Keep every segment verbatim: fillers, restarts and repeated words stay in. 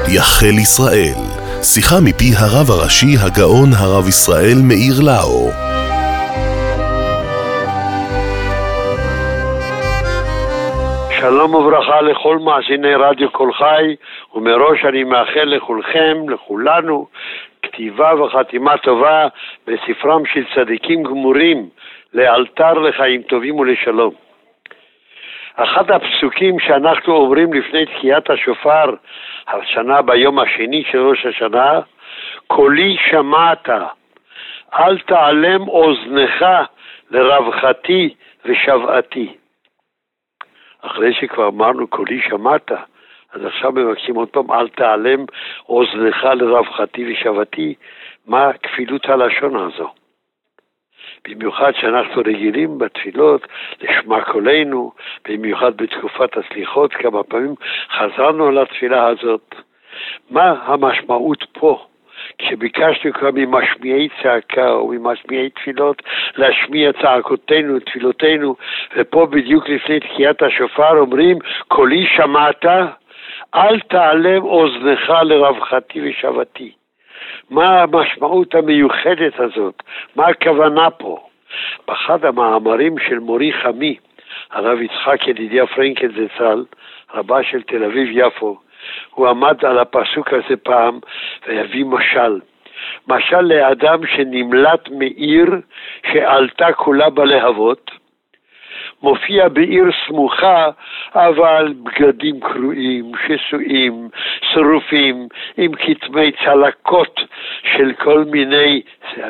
יחל ישראל, שיחה מפי הרב הראשי הגאון הרב ישראל מאיר לאו. שלום וברכה לכל מאזיני רדיו כל חי, ומראש אני מאחל לכולכם, לכולנו, כתיבה וחתימה טובה בספרם של צדיקים גמורים, לאלתר לחיים טובים ולשלום. אחד הפסוקים שאנחנו עוברים לפני תקיעת השופר, השנה ביום השני של ראש השנה, קולי שמעת, אל תעלם אוזנך לרווחתי ושוועתי. אחרי שכבר אמרנו קולי שמעת, אז עכשיו מבקשים עוד פעם, אל תעלם אוזנך לרווחתי ושוועתי. מה כפילות הלשון הזו? במיוחד שאנחנו רגילים בתפילות לשמע קולנו, במיוחד בתקופת הסליחות, כמה פעמים חזרנו לתפילה הזאת. מה המשמעות פה? כשביקשנו כבר ממשמיעי צעקה או ממשמיעי תפילות להשמיע צעקותינו, תפילותינו, ופה בדיוק לפני תקיעת השופר אומרים, קולי שמעת, אל תעלם אוזנך לרווחתי ושוועתי. מה המשמעות המיוחדת הזאת? מה הכוונה פה? באחד המאמרים של מורי חמי, הרב יצחק ידידיה פרנקל זצ"ל, רבה של תל אביב יפו, הוא עמד על הפסוק הזה פעם והביא משל. משל לאדם שנמלט מעיר שעלתה כולה בלהבות, מופיע בעיר סמוכה, אבל בגדים קרועים, שסועים, שרופים, עם כתמי צלקות של כל מיני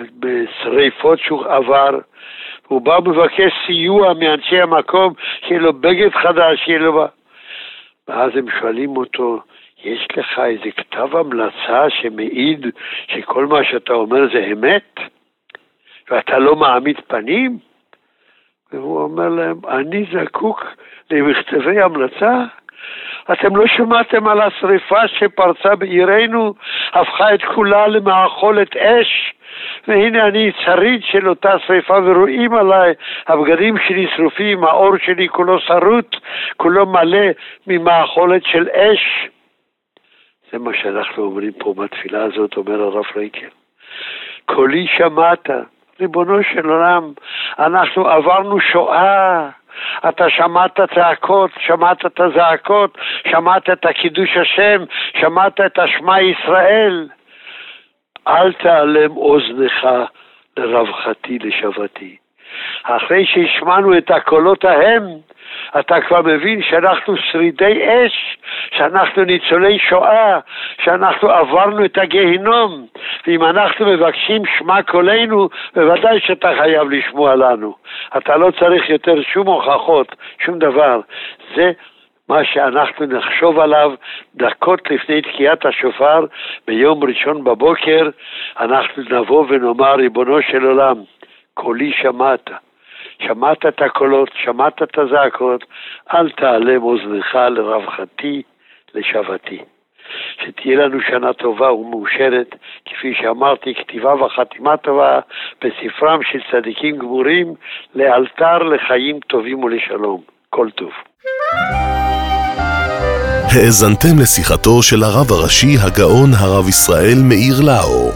שריפות שהוא עבר. הוא בא מבקש סיוע מאנשי המקום, שיהיה לו בגד חדש, שיהיה לו... ואז הם שואלים אותו, יש לך איזה כתב המלצה שמעיד שכל מה שאתה אומר זה אמת? ואתה לא מעמיד פנים? והוא אומר להם, אני זקוק למכתבי המלצה? אתם לא שמעתם על השריפה שפרצה בעירנו, הפכה את כולה למאכולת אש, והנה אני שריד של אותה שריפה, ורואים עליי הבגדים שלי שרופים, האור שלי כולו שרוט, כולו מלא ממאכולת של אש. זה מה שאנחנו אומרים פה בתפילה הזאת, אומר הרב פרנקל. קולי שמעת, ריבונו של עולם, אנחנו עברנו שואה, אתה שמעת צעקות, שמעת את הזעקות, שמעת את הקידוש השם, שמעת את השמע ישראל. אל תעלם אוזנך לרווחתי לשוועתי. אחרי שהשמענו את הקולות ההם, אתה כבר מבין שאנחנו שרידי אש, שאנחנו ניצולי שואה, שאנחנו עברנו את הגיהינום, ואם אנחנו מבקשים שמע קולנו, בוודאי שאתה חייב לשמוע לנו. אתה לא צריך יותר שום הוכחות, שום דבר. זה מה שאנחנו נחשוב עליו דקות לפני תקיעת השופר, ביום ראשון בבוקר, אנחנו נבוא ונאמר, ריבונו של עולם, קולי שמעת. שמעת את הקולות, שמעת את הזעקות, אל תעלם אוזנך לרווחתי, לשוועתי. שתהיה לנו שנה טובה ומאושרת, כפי שאמרתי, כתיבה וחתימה טובה בספרם של צדיקים גמורים, לאלתר לחיים טובים ולשלום. כל טוב. האזנתם לשיחתו של הרב הראשי הגאון הרב ישראל מאיר לאו.